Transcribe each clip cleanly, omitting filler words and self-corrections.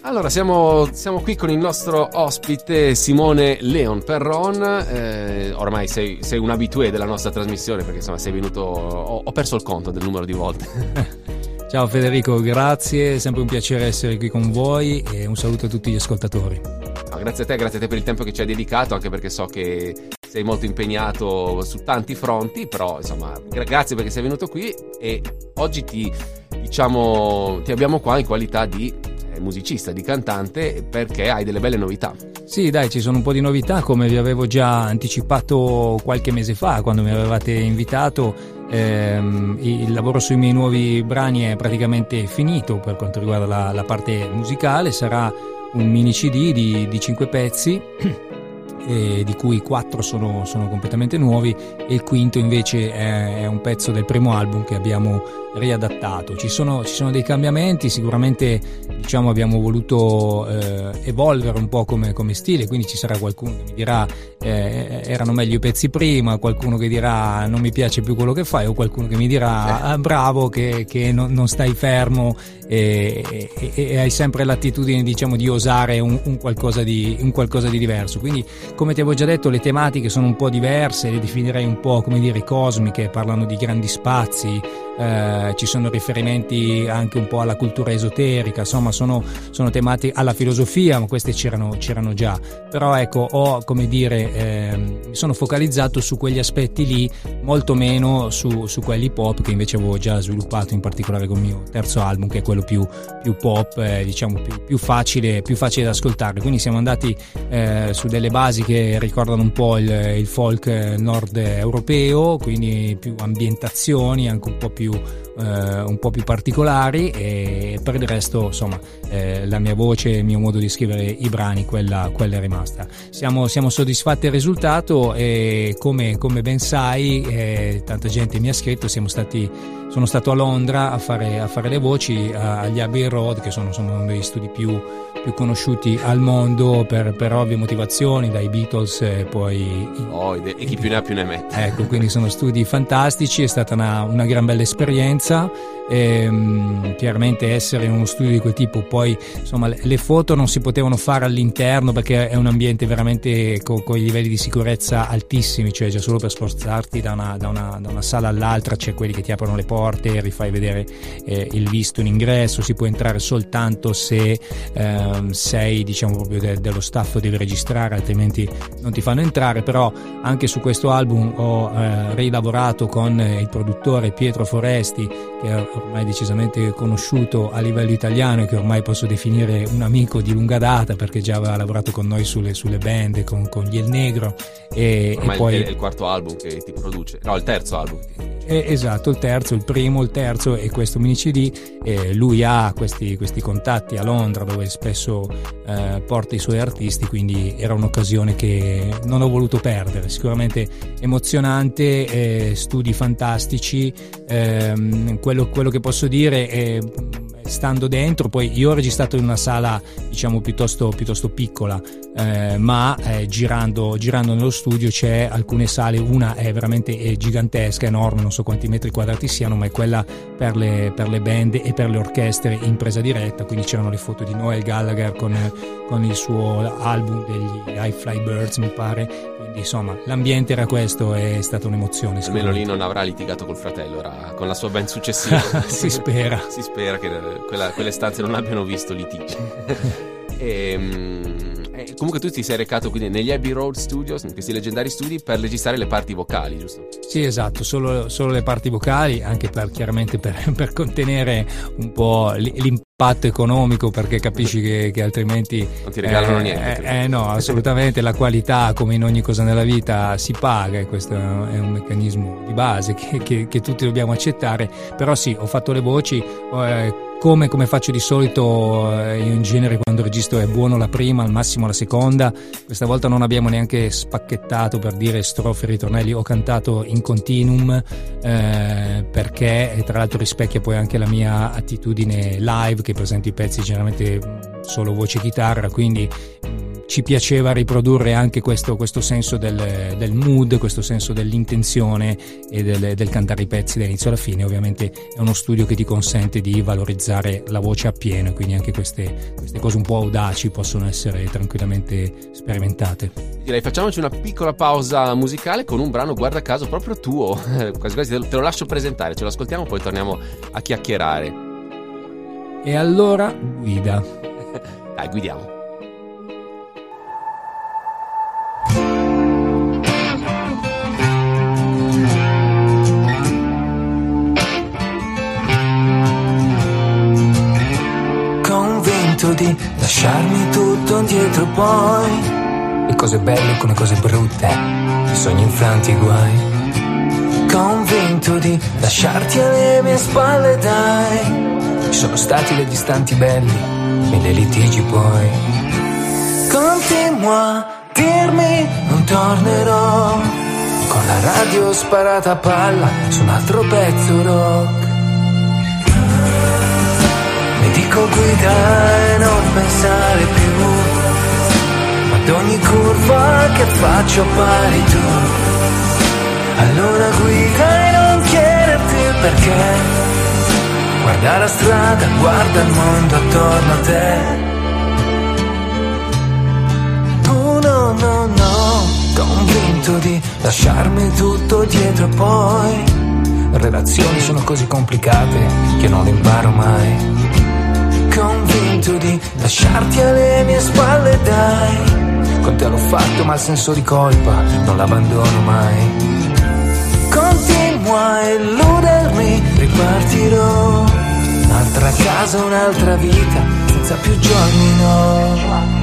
Allora, siamo qui con il nostro ospite Simone Leon Perron. Ormai sei un habitué della nostra trasmissione, perché insomma sei venuto, ho perso il conto del numero di volte. Ciao Federico, grazie, è sempre un piacere essere qui con voi e un saluto a tutti gli ascoltatori. No, grazie a te per il tempo che ci hai dedicato, anche perché so che sei molto impegnato su tanti fronti, però insomma grazie perché sei venuto qui e oggi ti abbiamo qua in qualità di musicista, di cantante, perché hai delle belle novità. Sì, dai, ci sono un po' di novità, come vi avevo già anticipato qualche mese fa quando mi avevate invitato. Il lavoro sui miei nuovi brani è praticamente finito per quanto riguarda la parte musicale. Sarà un mini CD di 5 pezzi, di cui 4 sono completamente nuovi e il quinto invece è un pezzo del primo album che abbiamo riadattato. Ci sono dei cambiamenti, sicuramente abbiamo voluto evolvere un po' come stile, quindi ci sarà qualcuno che mi dirà erano meglio i pezzi prima, qualcuno che dirà non mi piace più quello che fai, o qualcuno che mi dirà bravo che non stai fermo e hai sempre l'attitudine di osare un qualcosa di diverso. Quindi, come ti avevo già detto, le tematiche sono un po' diverse, le definirei un po' cosmiche, parlano di grandi spazi, ci sono riferimenti anche un po' alla cultura esoterica, insomma sono tematiche, alla filosofia, ma queste c'erano già, però ecco mi sono focalizzato su quegli aspetti lì, molto meno su quelli pop che invece avevo già sviluppato, in particolare con il mio terzo album, che è quello più pop, più facile da ascoltare. Quindi siamo andati su delle basi che ricordano un po' il folk nord europeo, quindi più ambientazioni, anche un po' più particolari, e per il resto la mia voce, il mio modo di scrivere i brani, quella è rimasta. Siamo soddisfatti del risultato e come ben sai, tanta gente mi ha scritto. Sono stato a Londra a fare le voci agli Abbey Road, che sono uno degli studi più conosciuti al mondo per ovvie motivazioni, dai Beatles e poi e chi più ne ha più ne mette. Ecco, quindi sono studi fantastici, è stata una gran bella esperienza. Chiaramente essere in uno studio di quel tipo, poi le foto non si potevano fare all'interno perché è un ambiente veramente con i livelli di sicurezza altissimi, cioè già solo per spostarti da una sala all'altra c'è quelli che ti aprono le porte, rifai vedere il visto in ingresso, si può entrare soltanto se sei proprio dello staff, devi registrare, altrimenti non ti fanno entrare. Però anche su questo album ho rilavorato con il produttore Pietro Foresti, che è ormai decisamente conosciuto a livello italiano e che ormai posso definire un amico di lunga data, perché già aveva lavorato con noi sulle band, con gli El Negro, e poi è il quarto album che ti produce, no, il terzo album. Esatto, il terzo e questo mini CD. Lui ha questi contatti a Londra, dove spesso porta i suoi artisti, quindi era un'occasione che non ho voluto perdere. Sicuramente emozionante, studi fantastici. Quello che posso dire è, stando dentro, poi io ho registrato in una sala piuttosto piccola, ma girando nello studio c'è alcune sale, una è veramente gigantesca, enorme, non so quanti metri quadrati siano, ma è quella per le band e per le orchestre in presa diretta, quindi c'erano le foto di Noel Gallagher con il suo album degli High Fly Birds, mi pare. Quindi insomma l'ambiente era questo, è stata un'emozione. Almeno lì non avrà litigato col fratello, con la sua band successiva. Si spera che quelle stanze non abbiano visto litigi. Comunque tu ti sei recato quindi negli Abbey Road Studios, in questi leggendari studi, per registrare le parti vocali, giusto? Sì, esatto, solo le parti vocali, anche chiaramente per contenere un po' l'impatto economico, perché capisci che altrimenti non ti regalano niente. No, assolutamente. La qualità, come in ogni cosa nella vita, si paga, e questo è un meccanismo di base che tutti dobbiamo accettare. Però sì, ho fatto le voci, come faccio di solito. Io in genere quando registro è buono la prima, al massimo la seconda. Questa volta non abbiamo neanche spacchettato, per dire, strofe e ritornelli, ho cantato in continuum, perché tra l'altro rispecchia poi anche la mia attitudine live, che presento i pezzi generalmente solo voce e chitarra, quindi ci piaceva riprodurre anche questo senso del mood, questo senso dell'intenzione e del cantare i pezzi dall'inizio alla fine. Ovviamente è uno studio che ti consente di valorizzare la voce appieno, quindi anche queste cose un po' audaci possono essere tranquillamente sperimentate. Direi facciamoci una piccola pausa musicale con un brano, guarda caso, proprio tuo, quasi quasi te lo lascio presentare, ce lo ascoltiamo, poi torniamo a chiacchierare. E allora guida. Dai, guidiamo. Convinto di lasciarmi tutto indietro poi, le cose belle con le cose brutte, i sogni infranti e guai. Convinto di lasciarti alle mie spalle, dai. Ci sono stati degli istanti belli, mille litigi poi. Continua a dirmi non tornerò, con la radio sparata a palla su un altro pezzo rock. Mi dico guida e non pensare più, ad ogni curva che faccio appari tu. Allora guida e non chiederti il perché, guarda la strada, guarda il mondo attorno a te. Oh no, no, no, convinto di lasciarmi tutto dietro poi. Le relazioni sono così complicate che non le imparo mai. Convinto di lasciarti alle mie spalle, dai. Con te l'ho fatto ma il senso di colpa non l'abbandono mai. Continua a illudermi, ripartirò. Un'altra casa, un'altra vita, senza più giorni no.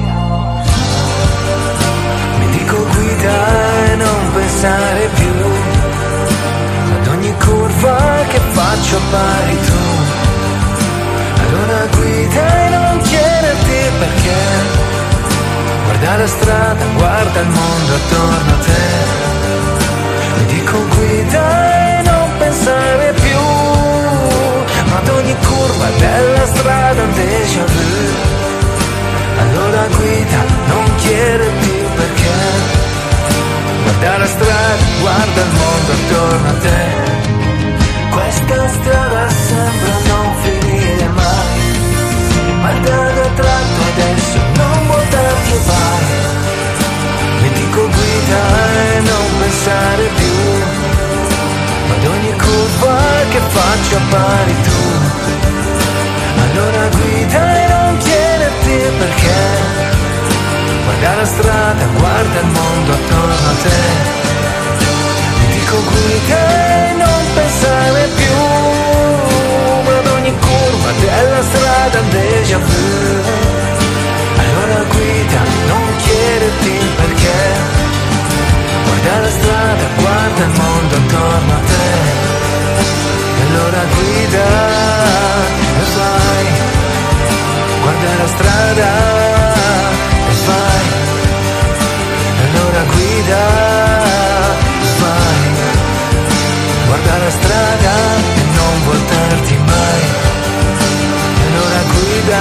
Mi dico guida e non pensare più, ad ogni curva che faccio appari tu. Allora guida e non chiederti perché, guarda la strada, guarda il mondo attorno a te. Mi dico guida e non pensare più, ma ad ogni curva della strada un déjà vu. Allora guida, non chiederti perché, guarda la strada, guarda il mondo attorno a te. Questa strada sembra non finire mai, ma da tratto adesso non voltarti e vai. Mi dico guida e non pensare più, ma ad ogni curva che faccio appari tu. Allora guida e non chiederti perché, guarda la strada, guarda il mondo attorno a te. Mi dico guida e non pensare più, ma ad ogni curva della strada un déjà vu. Allora guida, non chiederti perché, guarda la strada, guarda il mondo attorno a te. Allora guida e vai, guarda la strada e vai. Allora guida e vai, guarda la strada e non voltarti mai. Allora guida,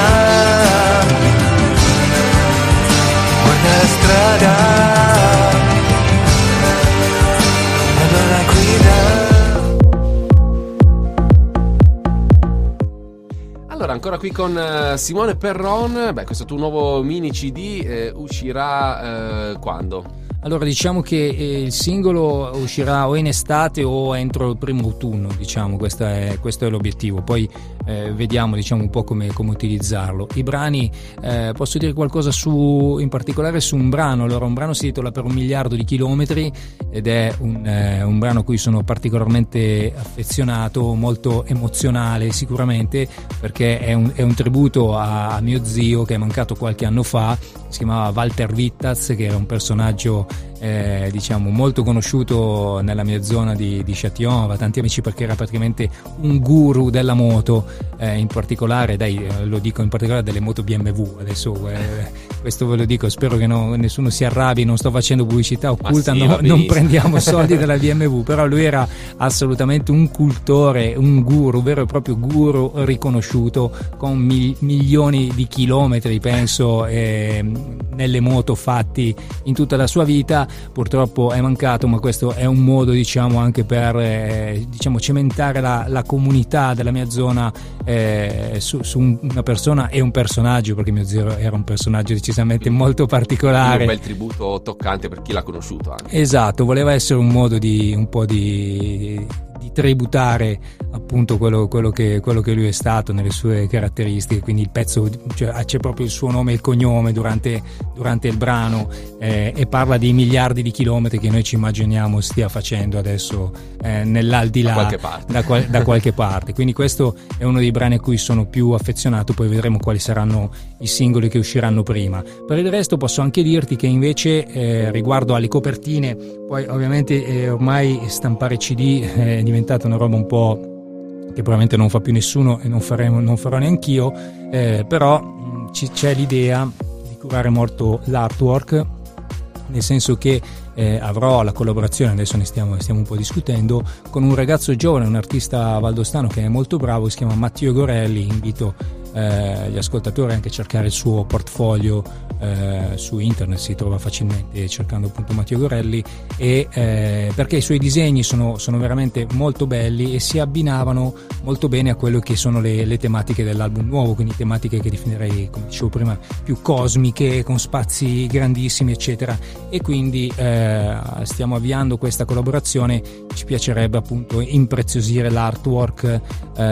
guarda la strada, allora guida. Allora, ancora qui con Simone Perron. Beh, questo tuo nuovo mini CD uscirà quando? Allora, diciamo che il singolo uscirà o in estate o entro il primo autunno, diciamo, questo è l'obiettivo. Poi vediamo, diciamo, un po' come utilizzarlo. I brani, posso dire qualcosa in particolare su un brano. Allora, un brano si intitola Per 1 miliardo di chilometri ed è un brano a cui sono particolarmente affezionato, molto emozionale sicuramente, perché è un tributo a mio zio che è mancato qualche anno fa. Si chiamava Walter Wittaz, che era un personaggio diciamo molto conosciuto nella mia zona di Châtillon, aveva tanti amici perché era praticamente un guru della moto, in particolare lo dico in particolare delle moto BMW. Adesso questo ve lo dico, spero che nessuno si arrabbi, non sto facendo pubblicità occulta, sì, non prendiamo soldi dalla BMW, però lui era assolutamente un cultore, un guru, vero e proprio guru riconosciuto, con milioni di chilometri penso nelle moto fatti in tutta la sua vita. Purtroppo è mancato, ma questo è un modo, diciamo, anche per diciamo cementare la comunità della mia zona su una persona e un personaggio, perché mio zio era un personaggio decisamente molto particolare. Un bel tributo toccante per chi l'ha conosciuto anche. Esatto, voleva essere un modo di un po' di tributare appunto quello che lui è stato nelle sue caratteristiche, quindi il pezzo, cioè, c'è proprio il suo nome e il cognome durante il brano, e parla di miliardi di chilometri che noi ci immaginiamo stia facendo adesso nell'aldilà da qualche parte. Quindi questo è uno dei brani a cui sono più affezionato, poi vedremo quali saranno i singoli che usciranno prima. Per il resto posso anche dirti che invece riguardo alle copertine, poi ovviamente ormai stampare CD è diventata una roba un po' che probabilmente non fa più nessuno e non farò neanch'io, però c'è l'idea di curare molto l'artwork, nel senso che avrò la collaborazione, adesso ne stiamo un po' discutendo, con un ragazzo giovane, un artista valdostano che è molto bravo, si chiama Matteo Gorelli. Invito gli ascoltatori anche a cercare il suo portfolio su internet, si trova facilmente cercando appunto Matteo Gorelli, e perché i suoi disegni sono veramente molto belli e si abbinavano molto bene a quello che sono le tematiche dell'album nuovo, quindi tematiche che definirei, come dicevo prima, più cosmiche, con spazi grandissimi eccetera, e quindi stiamo avviando questa collaborazione. Ci piacerebbe appunto impreziosire l'artwork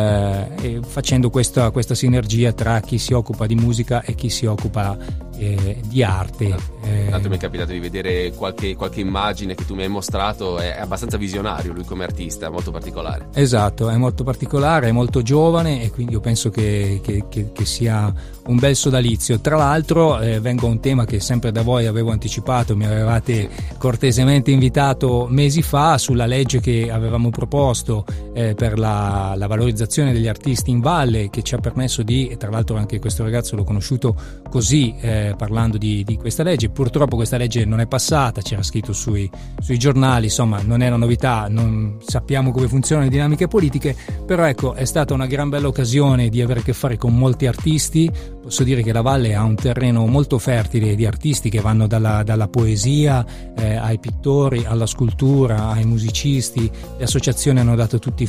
facendo questa sinergia tra chi si occupa di musica e chi si occupa di arte. Tanto mi è capitato di vedere qualche immagine che tu mi hai mostrato, è abbastanza visionario lui come artista, è molto particolare. Esatto, è molto particolare, è molto giovane, e quindi io penso che sia un bel sodalizio. Tra l'altro vengo a un tema che sempre da voi avevo anticipato, mi avevate cortesemente invitato mesi fa, sulla legge che avevamo proposto per la valorizzazione degli artisti in valle, che ci ha permesso di, tra l'altro anche questo ragazzo l'ho conosciuto così, parlando di questa legge. Purtroppo questa legge non è passata, c'era scritto sui giornali, insomma non è una novità, non sappiamo come funzionano le dinamiche politiche, però ecco, è stata una gran bella occasione di avere a che fare con molti artisti. Posso dire che la Valle ha un terreno molto fertile di artisti che vanno dalla poesia ai pittori, alla scultura, ai musicisti. Le associazioni hanno dato tutti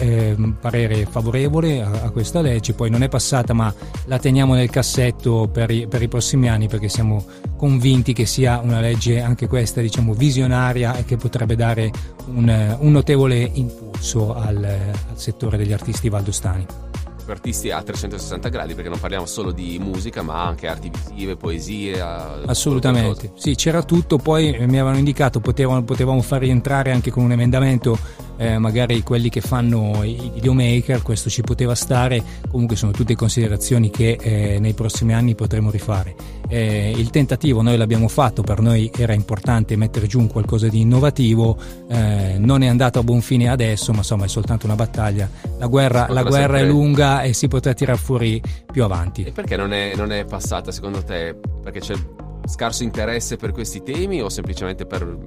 parere favorevole a questa legge, poi non è passata, ma la teniamo nel cassetto per i prossimi anni, perché siamo convinti che sia una legge anche questa, diciamo, visionaria, e che potrebbe dare un notevole impulso al settore degli artisti valdostani. Artisti a 360 gradi, perché non parliamo solo di musica ma anche arti visive, poesie. Assolutamente, sì, c'era tutto. Poi mi avevano indicato potevamo far rientrare anche con un emendamento magari quelli che fanno i videomaker, questo ci poteva stare. Comunque sono tutte considerazioni che nei prossimi anni potremo rifare. Il tentativo noi l'abbiamo fatto, per noi era importante mettere giù un qualcosa di innovativo, non è andato a buon fine adesso, ma insomma è soltanto una battaglia. La guerra è lunga e si potrà tirar fuori più avanti. E perché non è passata secondo te? Perché c'è scarso interesse per questi temi, o semplicemente per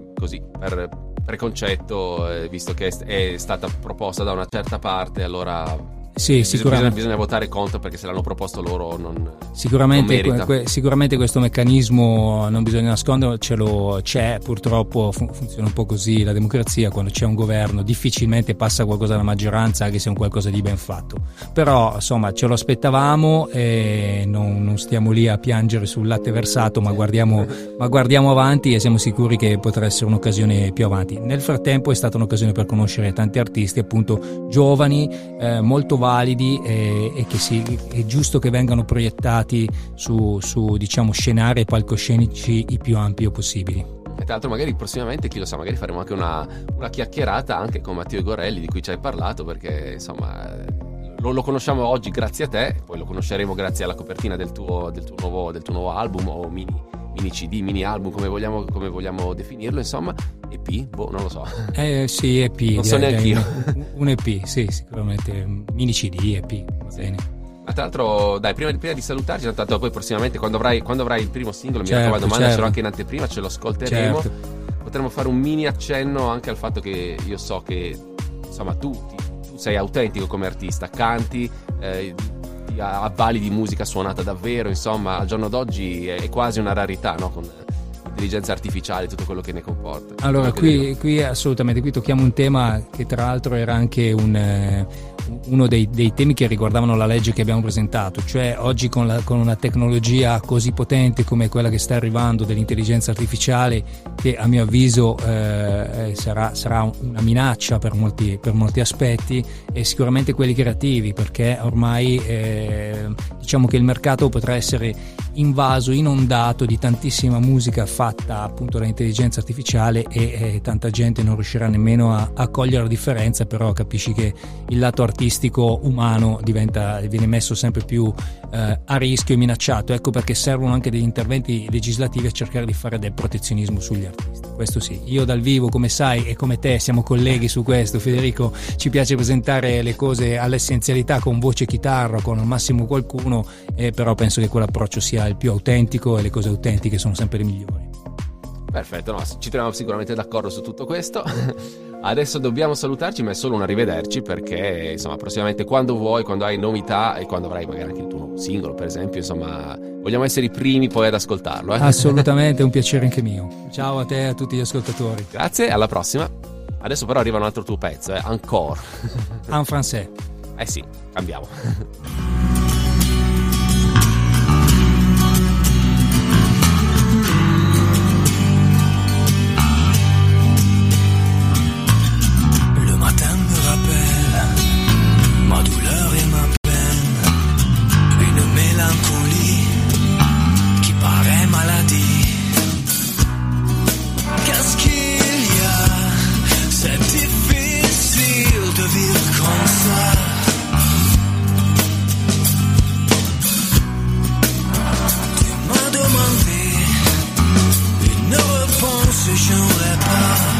preconcetto, visto che è stata proposta da una certa parte, allora sì, sicuramente bisogna votare contro, perché se l'hanno proposto loro non sicuramente questo meccanismo, non bisogna nascondercelo, c'è, purtroppo funziona un po' così la democrazia. Quando c'è un governo difficilmente passa qualcosa alla maggioranza, anche se è un qualcosa di ben fatto, però insomma ce lo aspettavamo e non stiamo lì a piangere sul latte versato, ma guardiamo avanti, e siamo sicuri che potrà essere un'occasione più avanti. Nel frattempo è stata un'occasione per conoscere tanti artisti, appunto giovani, molto validi, e che è giusto che vengano proiettati su diciamo scenari e palcoscenici i più ampi possibili. E tra l'altro magari prossimamente, chi lo sa, magari faremo anche una chiacchierata anche con Matteo Gorelli, di cui ci hai parlato, perché insomma lo conosciamo oggi grazie a te, poi lo conosceremo grazie alla copertina del tuo nuovo album o mini mini CD, mini album, come vogliamo definirlo, insomma. EP? Non lo so. Sì, EP. Non so neanche io. Un EP, sì, sicuramente. Mini CD, EP, va bene. Ma tra l'altro, dai, prima di salutarci, tanto poi prossimamente, quando avrai il primo singolo, mi certo, raccomando, certo. mandacelo anche in anteprima, ce lo ascolteremo. Certo. Potremmo fare un mini accenno anche al fatto che io so che, insomma, tu sei autentico come artista, canti, avvali di musica suonata davvero, insomma, al giorno d'oggi è quasi una rarità, no? Con l'intelligenza artificiale, tutto quello che ne comporta. Allora, qui assolutamente, qui tocchiamo un tema che tra l'altro era anche uno dei temi che riguardavano la legge che abbiamo presentato, cioè oggi con una tecnologia così potente come quella che sta arrivando dell'intelligenza artificiale, che a mio avviso sarà una minaccia per molti aspetti, e sicuramente quelli creativi, perché ormai diciamo che il mercato potrà essere invaso, inondato di tantissima musica fatta appunto dall'intelligenza artificiale, e tanta gente non riuscirà nemmeno a cogliere la differenza, però capisci che il lato artistico umano viene messo sempre più a rischio e minacciato. Ecco perché servono anche degli interventi legislativi a cercare di fare del protezionismo sugli artisti. Questo sì, io dal vivo, come sai, e come te siamo colleghi su questo, Federico, ci piace presentare le cose all'essenzialità con voce e chitarra, con al massimo qualcuno, però penso che quell'approccio sia il più autentico, e le cose autentiche sono sempre le migliori. Perfetto, no, ci troviamo sicuramente d'accordo su tutto questo. Adesso dobbiamo salutarci, ma è solo un arrivederci, perché insomma prossimamente, quando vuoi, quando hai novità e quando avrai magari anche il tuo nuovo singolo, per esempio, insomma, vogliamo essere i primi poi ad ascoltarlo. Assolutamente, è un piacere anche mio. Ciao a te e a tutti gli ascoltatori. Grazie, alla prossima. Adesso però arriva un altro tuo pezzo, Encore. En français. Sì, cambiamo. Ma douleur et ma peine, une mélancolie qui paraît maladie. Qu'est-ce qu'il y a? C'est difficile de vivre comme ça. Tu m'as demandé une réponse, j'aurais pas.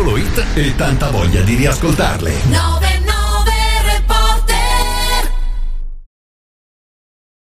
solo hit e tanta voglia di riascoltarle. 9